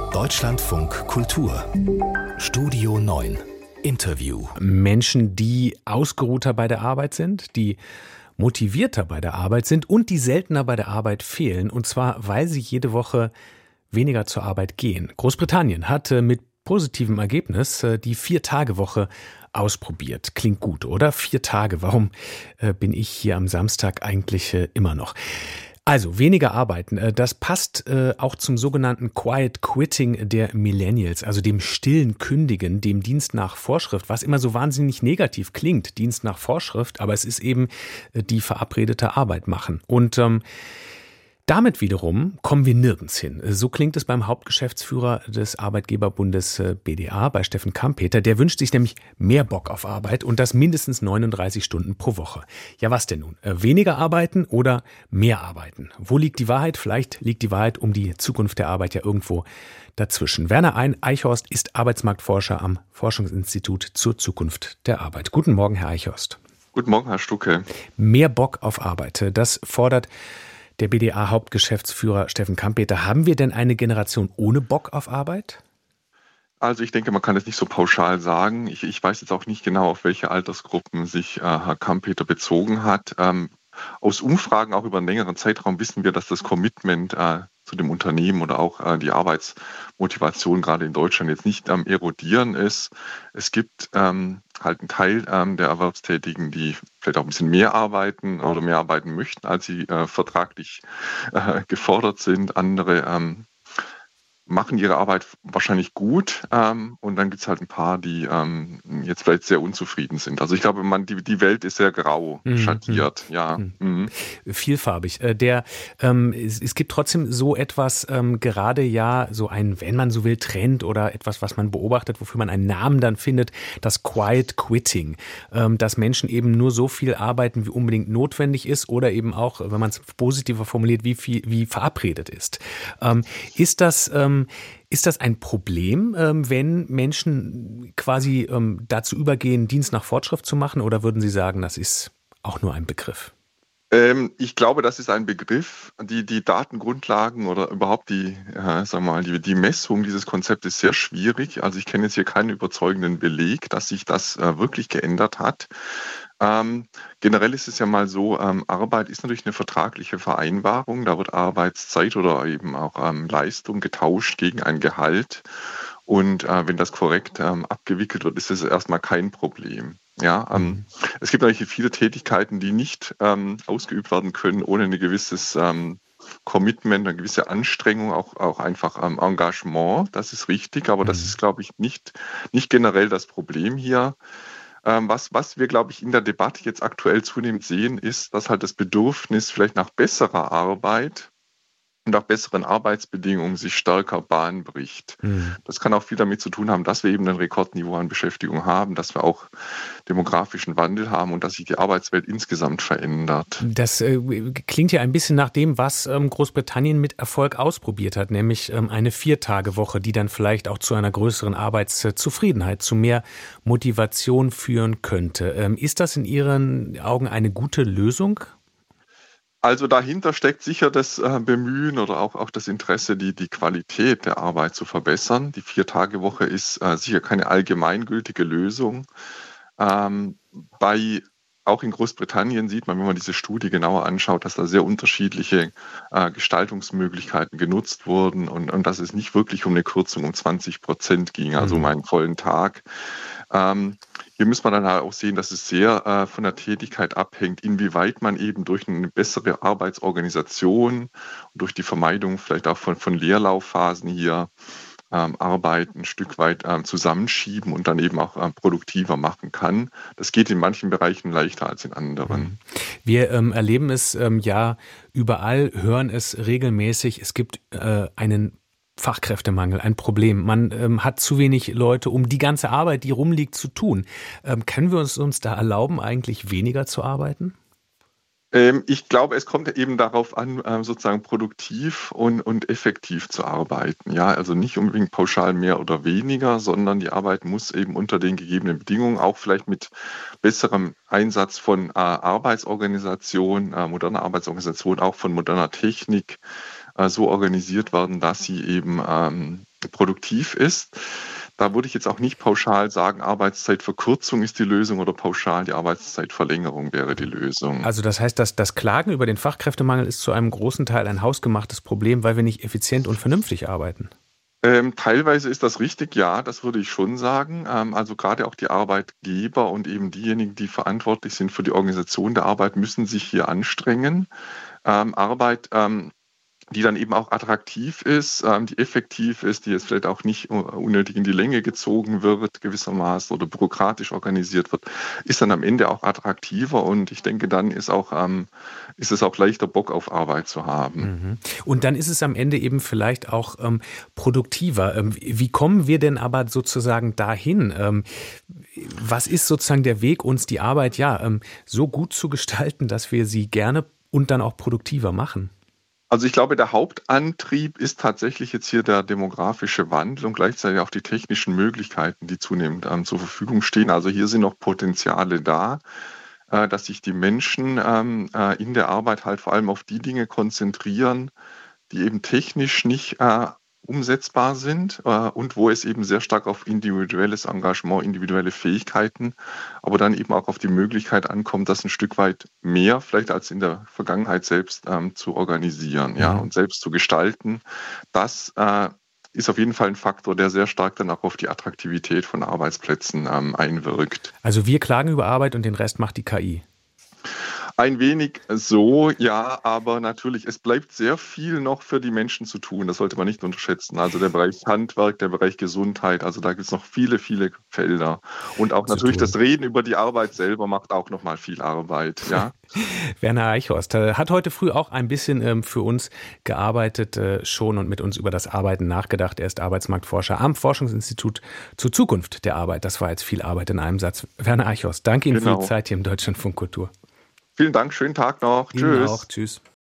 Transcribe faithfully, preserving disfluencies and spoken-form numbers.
Deutschlandfunk Kultur Studio neun Interview. Menschen, die ausgeruhter bei der Arbeit sind, die motivierter bei der Arbeit sind und die seltener bei der Arbeit fehlen. Und zwar, weil sie jede Woche weniger zur Arbeit gehen. Großbritannien hat mit positivem Ergebnis die Vier-Tage-Woche ausprobiert. Klingt gut, oder? Vier Tage. Warum bin ich hier am Samstag eigentlich immer noch? Also weniger arbeiten, das passt auch zum sogenannten Quiet Quitting der Millennials, also dem stillen Kündigen, dem Dienst nach Vorschrift, was immer so wahnsinnig negativ klingt, Dienst nach Vorschrift, aber es ist eben die verabredete Arbeit machen. Und ähm, damit wiederum kommen wir nirgends hin. So klingt es beim Hauptgeschäftsführer des Arbeitgeberbundes B D A, bei Steffen Kampeter. Der wünscht sich nämlich mehr Bock auf Arbeit und das mindestens neununddreißig Stunden pro Woche. Ja, was denn nun? Weniger arbeiten oder mehr arbeiten? Wo liegt die Wahrheit? Vielleicht liegt die Wahrheit um die Zukunft der Arbeit ja irgendwo dazwischen. Werner Eichhorst ist Arbeitsmarktforscher am Forschungsinstitut zur Zukunft der Arbeit. Guten Morgen, Herr Eichhorst. Guten Morgen, Herr Stucke. Mehr Bock auf Arbeit, das fordert der B D A-Hauptgeschäftsführer Steffen Kampeter. Haben wir denn eine Generation ohne Bock auf Arbeit? Also ich denke, man kann es nicht so pauschal sagen. Ich, ich weiß jetzt auch nicht genau, auf welche Altersgruppen sich äh, Herr Kampeter bezogen hat. Ähm, aus Umfragen auch über einen längeren Zeitraum wissen wir, dass das Commitment äh, zu dem Unternehmen oder auch äh, die Arbeitsmotivation gerade in Deutschland jetzt nicht am Erodieren ist. Es gibt ähm, halt einen Teil ähm, der Erwerbstätigen, die vielleicht auch ein bisschen mehr arbeiten oder mehr arbeiten möchten, als sie äh, vertraglich äh, gefordert sind. Andere ähm, machen ihre Arbeit wahrscheinlich gut ähm, und dann gibt es halt ein paar, die ähm, jetzt vielleicht sehr unzufrieden sind. Also ich glaube, man, die, die Welt ist sehr grau mhm. schattiert. Ja. Mhm. Mhm. Vielfarbig. Der, ähm, es, es gibt trotzdem so etwas, ähm, gerade ja so ein, wenn man so will, Trend oder etwas, was man beobachtet, wofür man einen Namen dann findet, das Quiet Quitting. Ähm, dass Menschen eben nur so viel arbeiten, wie unbedingt notwendig ist oder eben auch, wenn man es positiver formuliert, wie viel, wie verabredet ist. Ähm, ist das ähm, Ist das ein Problem, wenn Menschen quasi dazu übergehen, Dienst nach Vorschrift zu machen, oder würden Sie sagen, das ist auch nur ein Begriff? Ähm, ich glaube, das ist ein Begriff. Die, die Datengrundlagen oder überhaupt die, äh, sagen wir mal, die, die Messung dieses Konzepts ist sehr schwierig. Also ich kenne jetzt hier keinen überzeugenden Beleg, dass sich das äh, wirklich geändert hat. Ähm, generell ist es ja mal so, ähm, Arbeit ist natürlich eine vertragliche Vereinbarung. Da wird Arbeitszeit oder eben auch ähm, Leistung getauscht gegen ein Gehalt. Und äh, wenn das korrekt ähm, abgewickelt wird, ist das erstmal kein Problem. Ja, ähm, es gibt natürlich viele Tätigkeiten, die nicht ähm, ausgeübt werden können, ohne ein gewisses ähm, Commitment, eine gewisse Anstrengung, auch, auch einfach ähm, Engagement. Das ist richtig, aber das ist, glaube ich, nicht, nicht generell das Problem hier. Ähm, was, was wir, glaube ich, in der Debatte jetzt aktuell zunehmend sehen, ist, dass halt das Bedürfnis vielleicht nach besserer Arbeit und nach besseren Arbeitsbedingungen sich stärker Bahn bricht. Mhm. Das kann auch viel damit zu tun haben, dass wir eben ein Rekordniveau an Beschäftigung haben, dass wir auch demografischen Wandel haben und dass sich die Arbeitswelt insgesamt verändert. Das äh, klingt ja ein bisschen nach dem, was ähm, Großbritannien mit Erfolg ausprobiert hat, nämlich ähm, eine Vier-Tage-Woche, die dann vielleicht auch zu einer größeren Arbeitszufriedenheit, zu mehr Motivation führen könnte. Ähm, ist das in Ihren Augen eine gute Lösung? Also dahinter steckt sicher das äh, Bemühen oder auch, auch das Interesse, die, die Qualität der Arbeit zu verbessern. Die Vier-Tage-Woche ist äh, sicher keine allgemeingültige Lösung. Ähm, bei, auch in Großbritannien sieht man, wenn man diese Studie genauer anschaut, dass da sehr unterschiedliche äh, Gestaltungsmöglichkeiten genutzt wurden und, und dass es nicht wirklich um eine Kürzung um zwanzig Prozent ging, also um einen vollen Tag. Ähm, hier muss man dann halt auch sehen, dass es sehr äh, von der Tätigkeit abhängt, inwieweit man eben durch eine bessere Arbeitsorganisation und durch die Vermeidung vielleicht auch von, von Leerlaufphasen hier ähm, Arbeit ein Stück weit ähm, zusammenschieben und dann eben auch ähm, produktiver machen kann. Das geht in manchen Bereichen leichter als in anderen. Wir ähm, erleben es ähm, ja überall, hören es regelmäßig. Es gibt äh, einen Fachkräftemangel, ein Problem. Man ähm, hat zu wenig Leute, um die ganze Arbeit, die rumliegt, zu tun. Ähm, können wir uns, uns da erlauben, eigentlich weniger zu arbeiten? Ähm, ich glaube, es kommt eben darauf an, ähm, sozusagen produktiv und, und effektiv zu arbeiten. Ja, also nicht unbedingt pauschal mehr oder weniger, sondern die Arbeit muss eben unter den gegebenen Bedingungen, auch vielleicht mit besserem Einsatz von äh, Arbeitsorganisation, äh, moderner Arbeitsorganisation, auch von moderner Technik, so organisiert werden, dass sie eben ähm, produktiv ist. Da würde ich jetzt auch nicht pauschal sagen, Arbeitszeitverkürzung ist die Lösung oder pauschal die Arbeitszeitverlängerung wäre die Lösung. Also das heißt, dass das Klagen über den Fachkräftemangel ist zu einem großen Teil ein hausgemachtes Problem, weil wir nicht effizient und vernünftig arbeiten. Ähm, teilweise ist das richtig, ja, das würde ich schon sagen. Ähm, also gerade auch die Arbeitgeber und eben diejenigen, die verantwortlich sind für die Organisation der Arbeit, müssen sich hier anstrengen. Ähm, Arbeit ähm, die dann eben auch attraktiv ist, ähm, die effektiv ist, die jetzt vielleicht auch nicht unnötig in die Länge gezogen wird gewissermaßen oder bürokratisch organisiert wird, ist dann am Ende auch attraktiver und ich denke, dann ist auch ähm, ist es auch leichter, Bock auf Arbeit zu haben. Mhm. Und dann ist es am Ende eben vielleicht auch ähm, produktiver. Ähm, wie kommen wir denn aber sozusagen dahin? Ähm, was ist sozusagen der Weg, uns die Arbeit ja ähm, so gut zu gestalten, dass wir sie gerne und dann auch produktiver machen? Also ich glaube, der Hauptantrieb ist tatsächlich jetzt hier der demografische Wandel und gleichzeitig auch die technischen Möglichkeiten, die zunehmend ähm, zur Verfügung stehen. Also hier sind noch Potenziale da, äh, dass sich die Menschen ähm, äh, in der Arbeit halt vor allem auf die Dinge konzentrieren, die eben technisch nicht äh, umsetzbar sind äh, und wo es eben sehr stark auf individuelles Engagement, individuelle Fähigkeiten, aber dann eben auch auf die Möglichkeit ankommt, das ein Stück weit mehr vielleicht als in der Vergangenheit selbst ähm, zu organisieren, mhm. ja, und selbst zu gestalten. Das äh, ist auf jeden Fall ein Faktor, der sehr stark dann auch auf die Attraktivität von Arbeitsplätzen ähm, einwirkt. Also wir klagen über Arbeit und den Rest macht die K I. Ein wenig so, ja, aber natürlich, es bleibt sehr viel noch für die Menschen zu tun. Das sollte man nicht unterschätzen. Also der Bereich Handwerk, der Bereich Gesundheit, also da gibt es noch viele, viele Felder. Und auch natürlich das Reden über die Arbeit selber macht auch noch mal viel Arbeit, ja. Werner Eichhorst hat heute früh auch ein bisschen für uns gearbeitet schon und mit uns über das Arbeiten nachgedacht. Er ist Arbeitsmarktforscher am Forschungsinstitut zur Zukunft der Arbeit. Das war jetzt viel Arbeit in einem Satz. Werner Eichhorst, danke Ihnen genau. für die Zeit hier im Deutschlandfunk Kultur. Vielen Dank, schönen Tag noch. Ihnen Tschüss. Auch. Tschüss.